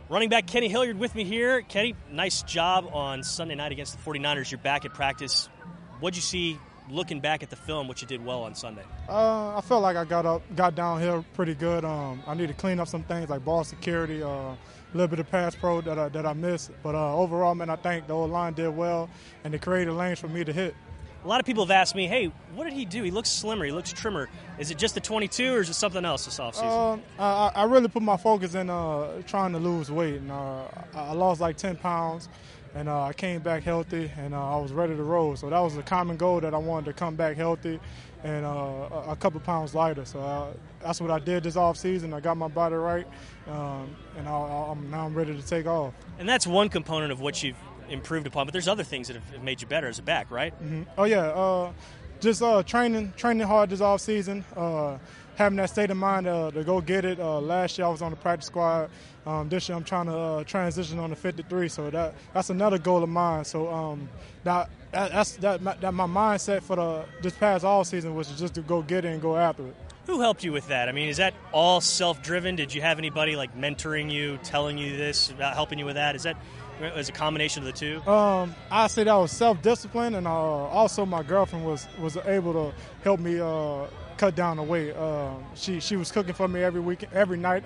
Running back Kenny Hilliard with me here. Kenny, nice job on Sunday night against the 49ers. You're back at practice. What'd you see looking back at the film, what you did well on Sunday? I felt like I got downhill pretty good. I need to clean up some things like ball security, a little bit of pass pro that I missed. But overall, man, I think the O-line did well, and they created lanes for me to hit. A lot of people have asked me, hey, what did he do? He looks slimmer. He looks trimmer. Is it just the 22 or is it something else this offseason? I really put my focus in trying to lose weight. And, I lost like 10 pounds, and I came back healthy, and I was ready to roll. So that was a common goal, that I wanted to come back healthy and a couple pounds lighter. So that's what I did this offseason. I got my body right, and now I'm ready to take off. And that's one component of what you've improved upon, but there's other things that have made you better as a back, right? Mm-hmm. Oh yeah, just training hard this off season, having that state of mind to go get it. Last year I was on the practice squad. This year I'm trying to transition on the 53, so that's another goal of mine. So that's my mindset for this past all season was just to go get it and go after it. Who helped you with that? I mean, is that all self-driven? Did you have anybody like mentoring you, telling you this, helping you with that? Is that as a combination of the two? I say that was self-discipline, and also my girlfriend was able to help me cut down the weight. She was cooking for me every night.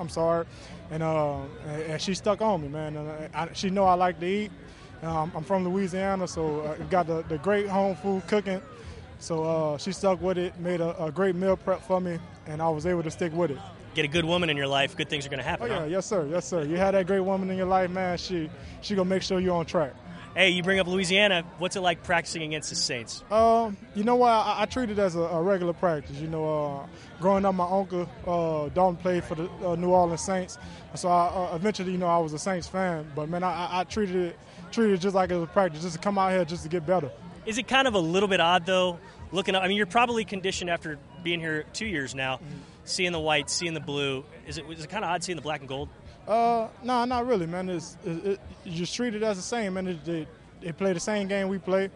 And she stuck on me, man. And she know I like to eat. I'm from Louisiana, so got the great home food cooking. So she stuck with it, made a great meal prep for me, and I was able to stick with it. Get a good woman in your life, good things are going to happen. Oh, yeah, huh? Yes, sir. You have that great woman in your life, man, she going to make sure you're on track. Hey, you bring up Louisiana. What's it like practicing against the Saints? You know what? I treat it as a regular practice. You know, growing up, my uncle, Dalton, played for the New Orleans Saints. So eventually, you know, I was a Saints fan. But, man, I treated it just like it was a practice, just to come out here just to get better. Is it kind of a little bit odd, though, looking up? I mean, you're probably conditioned after being here 2 years now, seeing the white, seeing the blue. Is it kind of odd seeing the black and gold? No, not really, man. You just treat it as the same, man. They play the same game we play.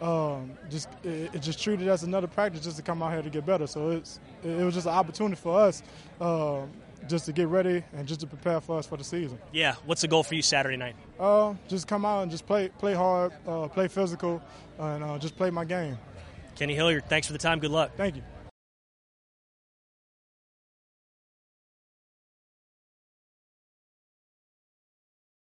Just treat it as another practice just to come out here to get better. So it was just an opportunity for us just to get ready and just to prepare for us for the season. Yeah. What's the goal for you Saturday night? Just come out and just play hard, play physical, and just play my game. Kenny Hilliard, thanks for the time. Good luck. Thank you.